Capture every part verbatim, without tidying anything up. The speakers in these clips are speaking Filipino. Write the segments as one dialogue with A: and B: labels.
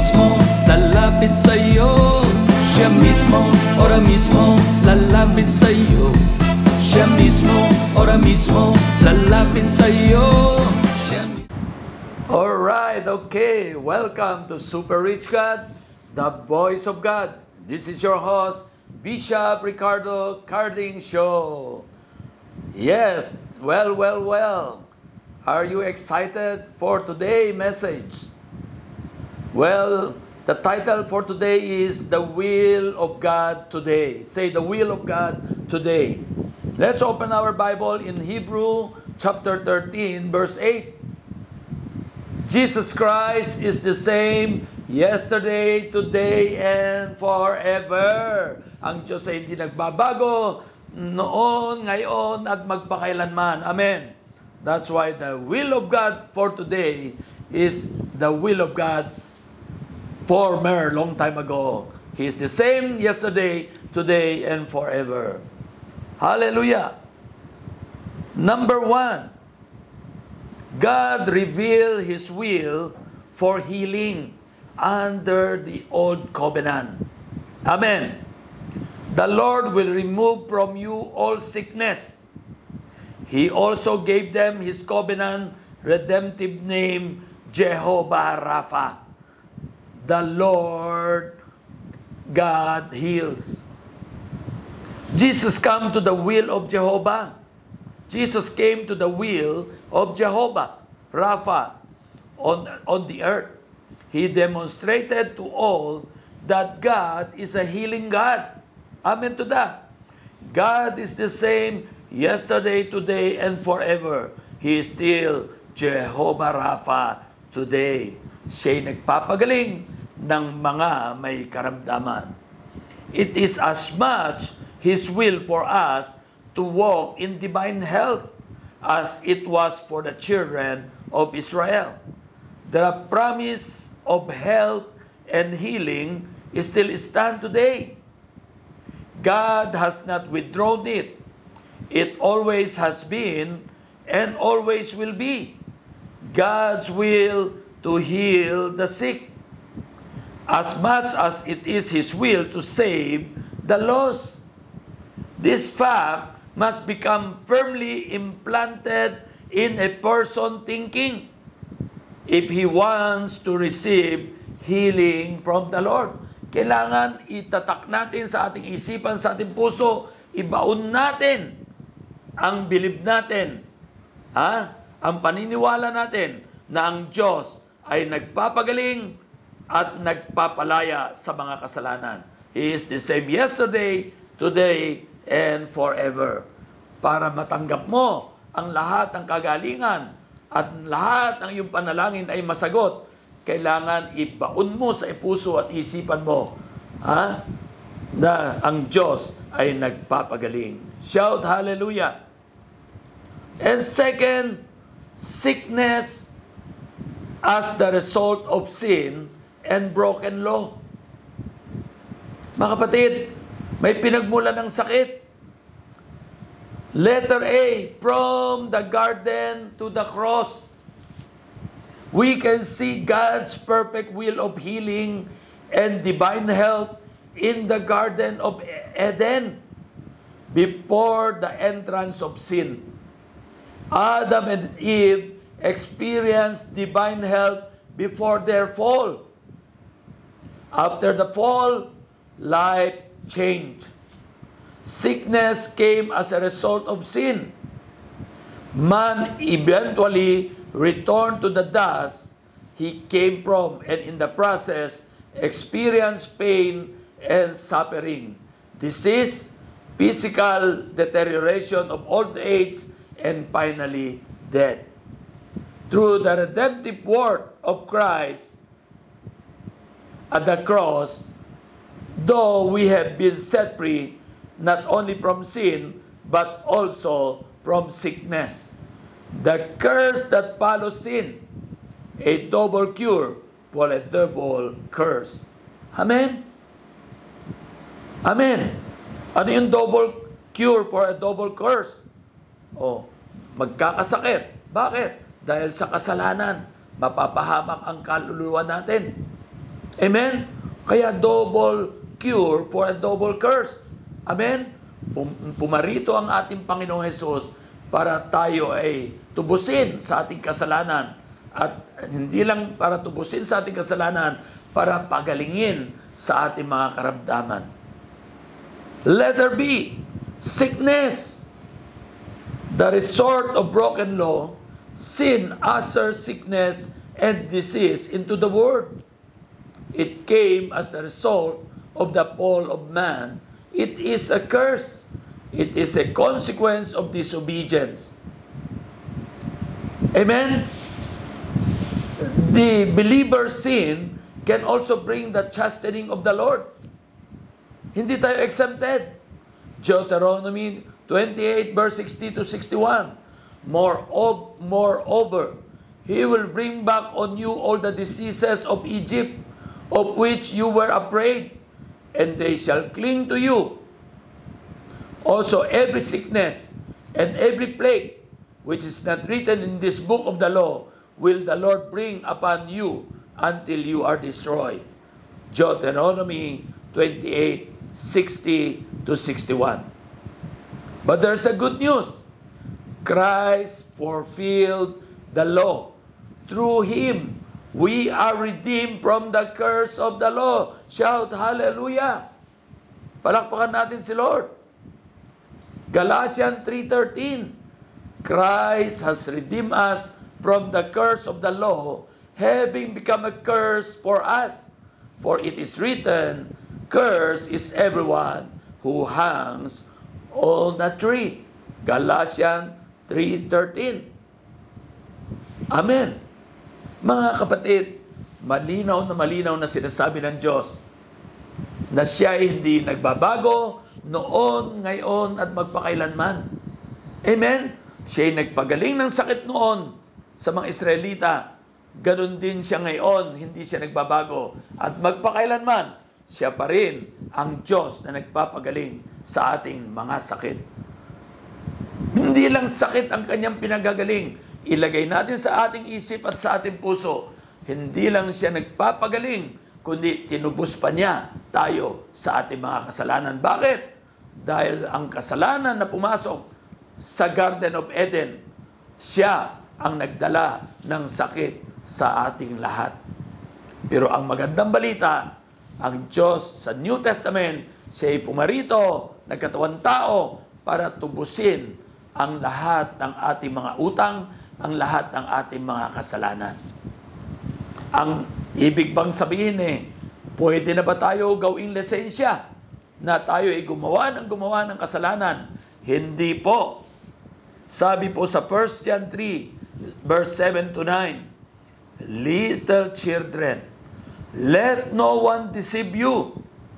A: mismo lalapit sa'yo. Siya mismo, ora mismo, lalapit sa'yo. Siya mismo, ora mismo, lalapit sa'yo. Siya mi- Alright, okay. Welcome to Super Rich God, the voice of God. This is your host, Bishop Ricardo Carding Show. Yes, well, well, well. Are you excited for today's message? Well, the title for today is The Will of God Today. Say, the will of God today. Let's open our Bible in Hebrew chapter thirteen, verse eight. Jesus Christ is the same yesterday, today, and forever. Ang Diyos ay hindi nagbabago noon, ngayon, at magpakailanman. Amen. That's why the will of God for today is the will of God former, long time ago. He is the same yesterday, today, and forever. Hallelujah. Number one, God revealed His will for healing under the old covenant. Amen. The Lord will remove from you all sickness. He also gave them His covenant redemptive name, Jehovah Rapha. The Lord God heals. Jesus came to the will of Jehovah. Jesus came to the will of Jehovah Rapha on, on the earth. He demonstrated to all that God is a healing God. Amen to that. God is the same yesterday, today, and forever. He is still Jehovah Rapha today. Siya'y nagpapagaling ng mga may karamdaman. It is as much His will for us to walk in divine health as it was for the children of Israel. The promise of health and healing is still stand today. God has not withdrawn it. It always has been and always will be God's will to heal the sick, as much as it is His will to save the lost. This fact must become firmly implanted in a person thinking if he wants to receive healing from the Lord. Kailangan itatak natin sa ating isipan, sa ating puso, ibaon natin ang bilib natin, ha? Ang paniniwala natin na ang Diyos ay nagpapagaling at nagpapalaya sa mga kasalanan. He is the same yesterday, today, and forever. Para matanggap mo ang lahat ng kagalingan at lahat ng iyong panalangin ay masagot, kailangan ibaon mo sa puso at isipan mo, ha? Na ang Diyos ay nagpapagaling. Shout hallelujah! And second, sickness as the result of sin and broken law. Mga kapatid, may pinagmulan ng sakit. Letter A, from the garden to the cross. We can see God's perfect will of healing and divine health in the Garden of Eden before the entrance of sin. Adam and Eve experienced divine health before their fall. After the fall, life changed. Sickness came as a result of sin. Man eventually returned to the dust he came from, and in the process experienced pain and suffering, disease, physical deterioration of old age, and finally death. Through the redemptive work of Christ at the cross, though we have been set free not only from sin but also from sickness. The curse that follows sin, a double cure for a double curse. Amen? Amen. Ano yung double cure for a double curse? O, magkakasakit. Bakit? Dahil sa kasalanan, mapapahamak ang kaluluwa natin.
B: Amen? Kaya double cure for a double curse. Amen? Pum- pumarito ang ating Panginoong Hesus para tayo ay tubusin sa ating kasalanan. At hindi lang para tubusin sa ating kasalanan, para pagalingin sa ating mga karamdaman. Letter B, sickness. The resort of broken law, sin ushers sickness and disease into the world. It came as the result of the fall of man. It is a curse. It is a consequence of disobedience. Amen? The believer's sin can also bring the chastening of the Lord. Hindi tayo exempted. Deuteronomy twenty-eight verse sixty to sixty-one. Moreover, moreover, He will bring back on you all the diseases of Egypt, of which you were afraid, and they shall cling to you. Also every sickness and every plague which is not written in this book of the law will the Lord bring upon you until you are destroyed. Deuteronomy twenty-eight, sixty to sixty-one. But there's a good news. Christ fulfilled the law. Through Him, we are redeemed from the curse of the law. Shout hallelujah! Palakpakan natin si Lord. Galatians three thirteen. Christ has redeemed us from the curse of the law, having become a curse for us. For it is written, cursed is everyone who hangs on a tree. Galatians three thirteen. Amen. Mga kapatid, malinaw na malinaw na sinasabi ng Diyos na siya ay hindi nagbabago noon, ngayon, at magpakailanman. Amen? Siya ay nagpagaling ng sakit noon sa mga Israelita. Ganon din siya ngayon, hindi siya nagbabago. At magpakailanman, siya pa rin ang Diyos na nagpapagaling sa ating mga sakit. Hindi lang sakit ang kanyang pinagagaling. Ilagay natin sa ating isip at sa ating puso. Hindi lang siya nagpapagaling, kundi tinubos pa niya tayo sa ating mga kasalanan. Bakit? Dahil ang kasalanan na pumasok sa Garden of Eden, siya ang nagdala ng sakit sa ating lahat. Pero ang magandang balita, ang Diyos sa New Testament, siya ay pumarito, nagkatawang tao, para tubusin ang lahat ng ating mga utang, ang lahat ng ating mga kasalanan. Ang ibig bang sabihin eh, pwede na ba tayo gawing lisensya na tayo ay gumawa ng gumawa ng kasalanan? Hindi po. Sabi po sa First John three, verse seven to nine, little children, let no one deceive you.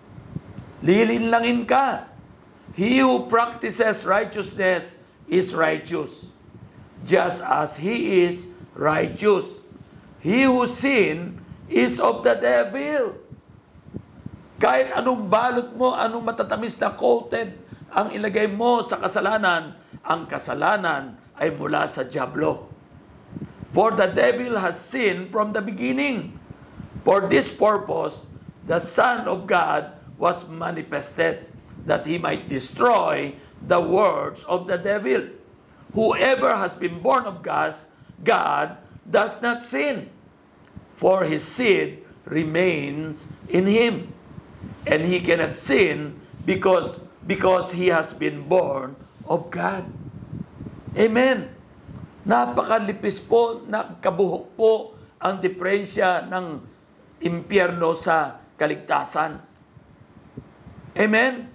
B: Lilinlangin ka. He who practices righteousness is righteous, just as he is righteous. He who sin is of the devil. Kahit anong balot mo, anong matatamis na coated ang ilagay mo sa kasalanan, ang kasalanan ay mula sa diablo. For the devil has sinned from the beginning. For this purpose, the Son of God was manifested, that he might destroy the works of the devil. Whoever has been born of God, God does not sin, for his seed remains in him, and he cannot sin because because he has been born of God. Amen. Napakalipis po, nakabuhok po ang diferensya ng impyerno sa kaligtasan. Amen.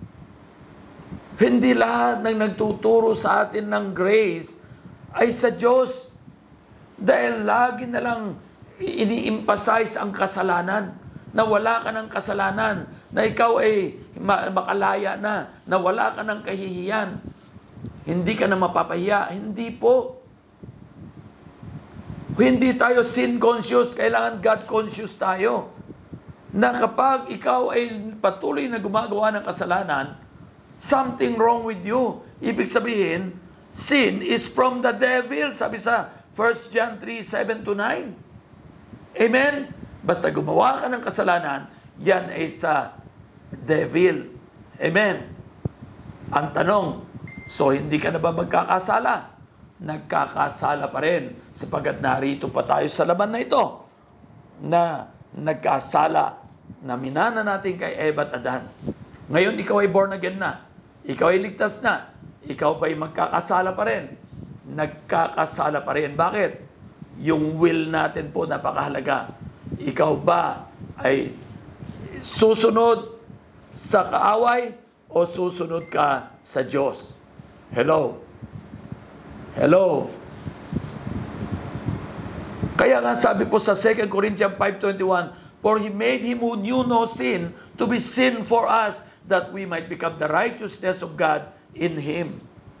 B: Hindi lahat ng nagtuturo sa atin ng grace ay sa Diyos. Dahil lagi na lang ini-emphasize ang kasalanan, na wala ka ng kasalanan, na ikaw ay makalaya na, na wala ka ng kahihiyan, hindi ka na mapapahiya. Hindi po. Hindi tayo sin conscious, kailangan God conscious tayo. Na kapag ikaw ay patuloy na gumagawa ng kasalanan, something wrong with you. Ibig sabihin, sin is from the devil. Sabi sa First John three, seven to nine. Amen? Basta gumawa ka ng kasalanan, yan ay sa devil. Amen. Ang tanong, so hindi ka na ba magkakasala? Nagkakasala pa rin sapagkat narito pa tayo sa laban na ito na nagkasala na minana natin kay Eva at Adan. Ngayon, ikaw ay born again na. Ikaw ay ligtas na. Ikaw ba'y magkakasala pa rin? Nagkakasala pa rin. Bakit? Yung will natin po napakahalaga. Ikaw ba ay susunod sa kaaway o susunod ka sa Diyos? Hello? Hello? Kaya nga sabi po sa Second Corinthians five twenty-one, for He made Him who knew no sin to be sin for us, that we might become the righteousness of God in Him.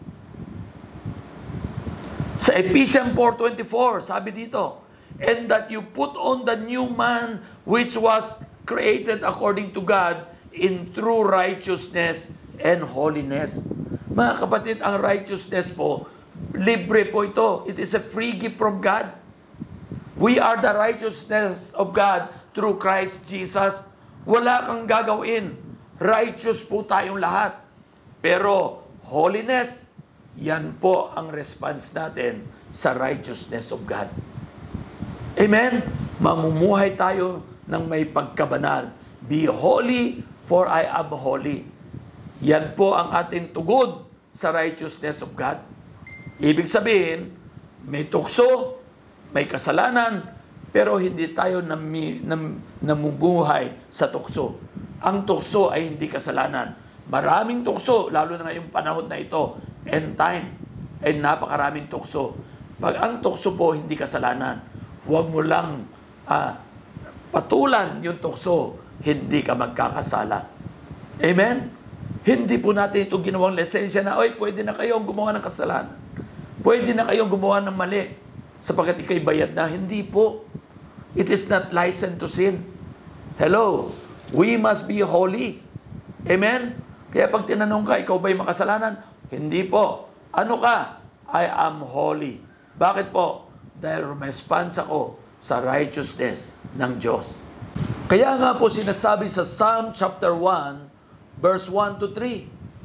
B: Sa Ephesians four twenty-four, sabi dito, and that you put on the new man which was created according to God in true righteousness and holiness. Mga kapatid, ang righteousness po, libre po ito. It is a free gift from God. We are the righteousness of God through Christ Jesus. Wala kang gagawin. Righteous po tayong lahat. Pero holiness, yan po ang response natin sa righteousness of God. Amen? Mamumuhay tayo ng may pagkabanal. Be holy, for I am holy. Yan po ang ating tugod sa righteousness of God. Ibig sabihin, may tukso, may kasalanan, pero hindi tayo nami, nam, namumuhay sa tukso. Ang tukso ay hindi kasalanan. Maraming tukso, lalo na ngayong panahon na ito, end time, ay napakaraming tukso. Pag ang tukso po hindi kasalanan, huwag mo lang uh, patulan yung tukso, hindi ka magkakasala. Amen? Hindi po natin ito ginawang lisensya na, oy, pwede na kayong gumawa ng kasalanan. Pwede na kayong gumawa ng mali sapagkat ikay bayad na. Hindi po. It is not license to sin. Hello? We must be holy. Amen? Kaya pag tinanong ka, ikaw ba'y makasalanan? Hindi po. Ano ka? I am holy. Bakit po? Dahil response ako sa righteousness ng Diyos. Kaya nga po sinasabi sa Psalm chapter one, verse one to three,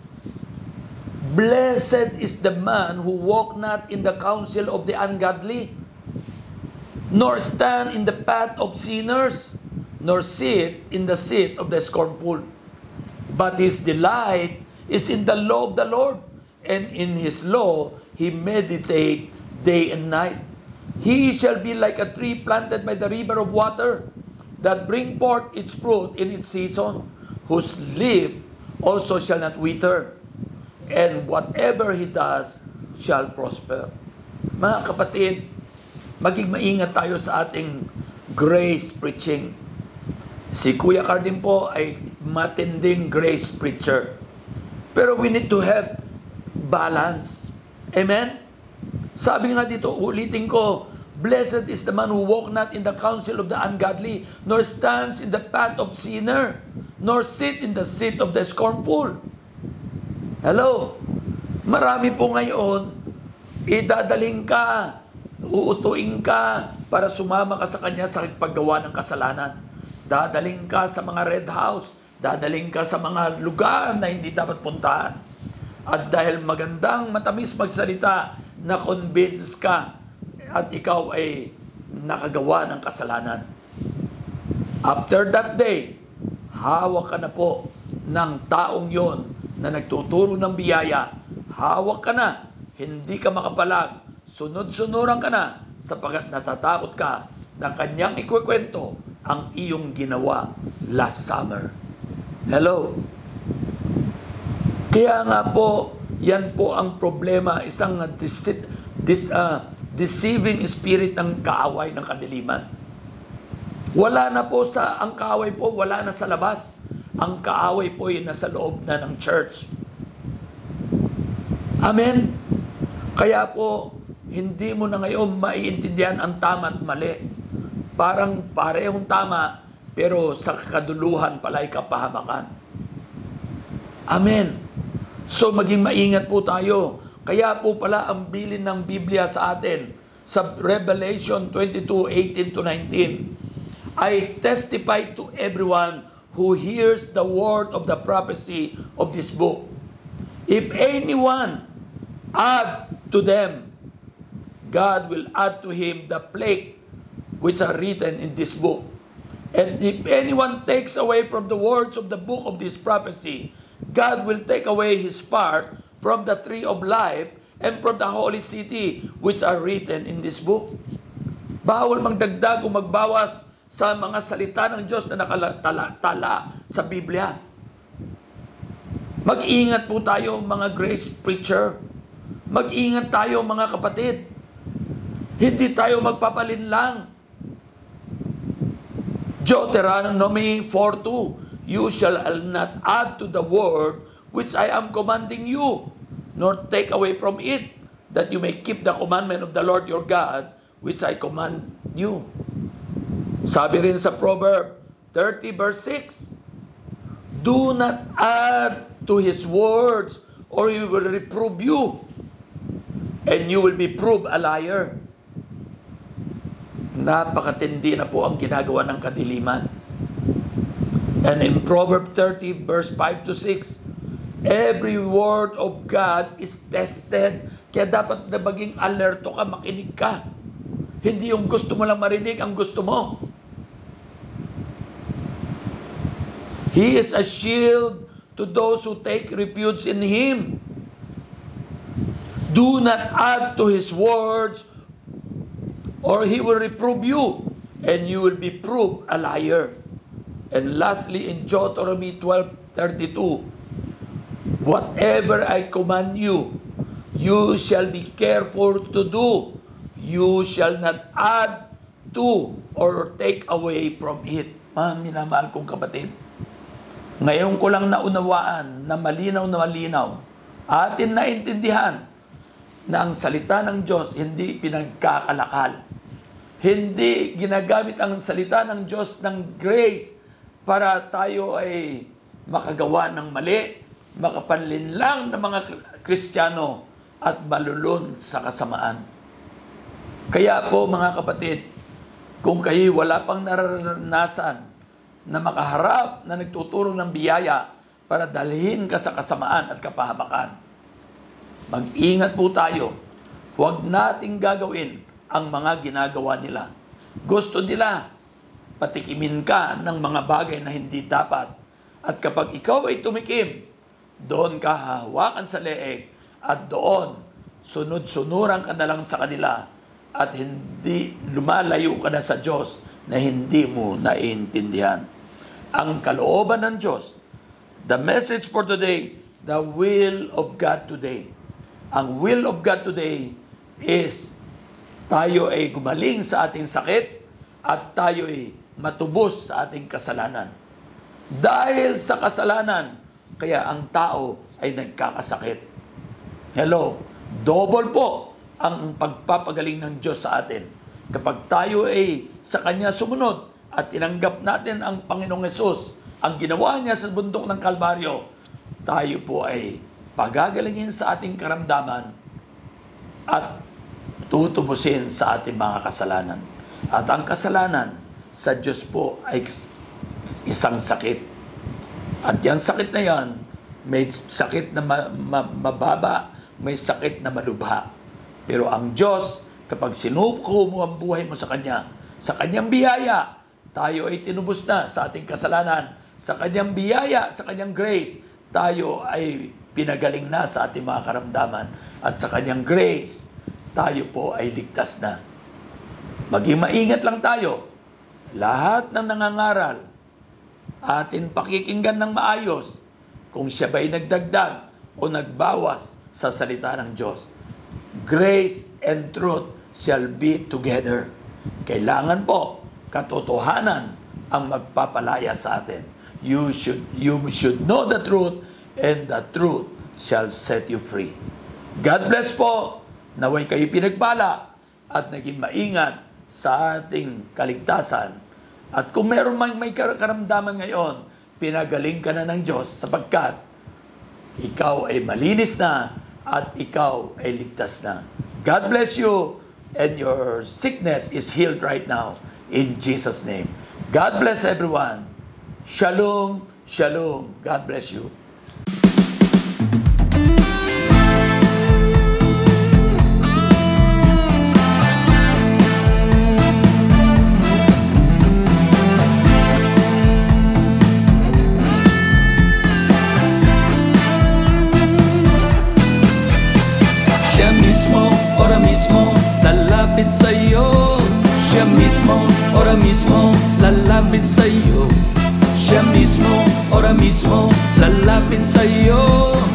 B: blessed is the man who walk not in the counsel of the ungodly, nor stand in the path of sinners, nor sit in the seat of the scornful. But his delight is in the law of the Lord, and in his law he meditate day and night. He shall be like a tree planted by the river of water, that bring forth its fruit in its season, whose leaf also shall not wither, and whatever he does shall prosper. Mga kapatid, maging maingat tayo sa ating grace preaching. Si Kuya Cardin po ay matinding grace preacher. Pero we need to have balance. Amen? Sabi nga dito, ulitin ko, blessed is the man who walk not in the counsel of the ungodly, nor stands in the path of sinner, nor sit in the seat of the scornful. Hello? Marami po ngayon, idadaling ka, uutuin ka para sumama ka sa kanya sa paggawa ng kasalanan. Dadaling ka sa mga red house, dadaling ka sa mga lugar na hindi dapat puntahan. At dahil magandang matamis magsalita, na-convince ka at ikaw ay nakagawa ng kasalanan. After that day, hawak ka na po ng taong yon na nagtuturo ng biyaya. Hawak ka na, hindi ka makapalag, sunod-sunuran ka na sapagkat natatakot ka na kanyang ikwekwento ang iyong ginawa last summer. Hello? Kaya nga po, yan po ang problema, isang uh, dis- dis- uh, deceiving spirit ng kaaway ng kadiliman. Wala na po sa, ang kaaway po, wala na sa labas. Ang kaaway po ay nasa loob na ng church. Amen? Kaya po, hindi mo na ngayon maiintindihan ang tama at mali. Parang parehong tama, pero sa kaduluhan pala'y kapahamakan. Amen. So maging maingat po tayo. Kaya po pala ang bilin ng Biblia sa atin sa Revelation twenty-two, eighteen to nineteen. I testify to everyone who hears the word of the prophecy of this book. If anyone add to them, God will add to him the plague which are written in this book. And if anyone takes away from the words of the book of this prophecy, God will take away his part from the tree of life and from the holy city which are written in this book. Bawal magdagdag o magbawas sa mga salita ng Diyos na nakalatala sa Biblia. Mag-ingat po tayo mga grace preacher. Mag-ingat tayo mga kapatid. Hindi tayo magpapalinlang. Deuteronomy four two, you shall not add to the word which I am commanding you, nor take away from it, that you may keep the commandment of the Lord your God, which I command you. Sabi rin sa Proverb thirty verse six, do not add to his words, or he will reprove you, and you will be proved a liar. Napakatindi na po ang ginagawa ng kadiliman. And in Proverb thirty verse five to six, every word of God is tested. Kaya dapat na maging alerto ka, makinig ka. Hindi yung gusto mo lang marinig ang gusto mo. He is a shield to those who take refuge in Him. Do not add to His words, or He will reprove you, and you will be proved a liar. And lastly, in Deuteronomy twelve thirty-two, whatever I command you, you shall be careful to do. You shall not add to or take away from it. Mga minamahal kong kapatid, ngayon ko lang naunawaan na malinaw na malinaw, atin naintindihan na ang salita ng Diyos hindi pinagkakalakal. Hindi ginagamit ang salita ng Diyos ng grace para tayo ay makagawa ng mali, makapanlinlang ng mga Kristiyano at malulun sa kasamaan. Kaya po mga kapatid, kung kayo wala pang nararanasan na makaharap na nagtuturo ng biyaya para dalhin ka sa kasamaan at kapahamakan, mag-ingat po tayo. Huwag nating gagawin ang mga ginagawa nila. Gusto nila patikimin ka ng mga bagay na hindi dapat. At kapag ikaw ay tumikim, doon ka hahawakan sa leeg at doon sunod-sunuran ka na lang sa kanila at hindi lumalayo ka na sa Diyos na hindi mo naiintindihan. Ang kalooban ng Diyos, the message for today, the will of God today. Ang will of God today is tayo ay gumaling sa ating sakit at tayo ay matubos sa ating kasalanan. Dahil sa kasalanan, kaya ang tao ay nagkakasakit. Hello, double po ang pagpapagaling ng Diyos sa atin. Kapag tayo ay sa Kanya sumunod at tinanggap natin ang Panginoong Hesus, ang ginawa niya sa bundok ng Kalbaryo, tayo po ay pagagalingin sa ating karamdaman at tutubusin sa ating mga kasalanan. At ang kasalanan sa Diyos po ay isang sakit. At yung sakit na yan, may sakit na ma- ma- mababa, may sakit na malubha. Pero ang Diyos, kapag sinuko mo ang buhay mo sa Kanya, sa Kanyang biyaya, tayo ay tinubos na sa ating kasalanan. Sa Kanyang biyaya, sa Kanyang grace, tayo ay pinagaling na sa ating mga karamdaman. At sa Kanyang grace, tayo po ay ligtas na. Maging maingat lang tayo. Lahat ng nangangaral, atin pakikinggan ng maayos kung siya ba'y nagdagdag o nagbawas sa salita ng Diyos. Grace and truth shall be together. Kailangan po katotohanan ang magpapalaya sa atin. You should, you should know the truth, and the truth shall set you free. God bless po. Naway kayo pinagpala at naging maingat sa ating kaligtasan. At kung meron may, may karamdaman ngayon, pinagaling ka na ng Diyos sapagkat ikaw ay malinis na at ikaw ay ligtas na. God bless you, and your sickness is healed right now in Jesus' name. God bless everyone. Shalom, shalom. God bless you.
A: Siya mismo, ora mismo, lalapit sa'yo. Siya mismo, ora mismo, lalapit sa'yo. Siya mismo, ora mismo, lalapit sa'yo.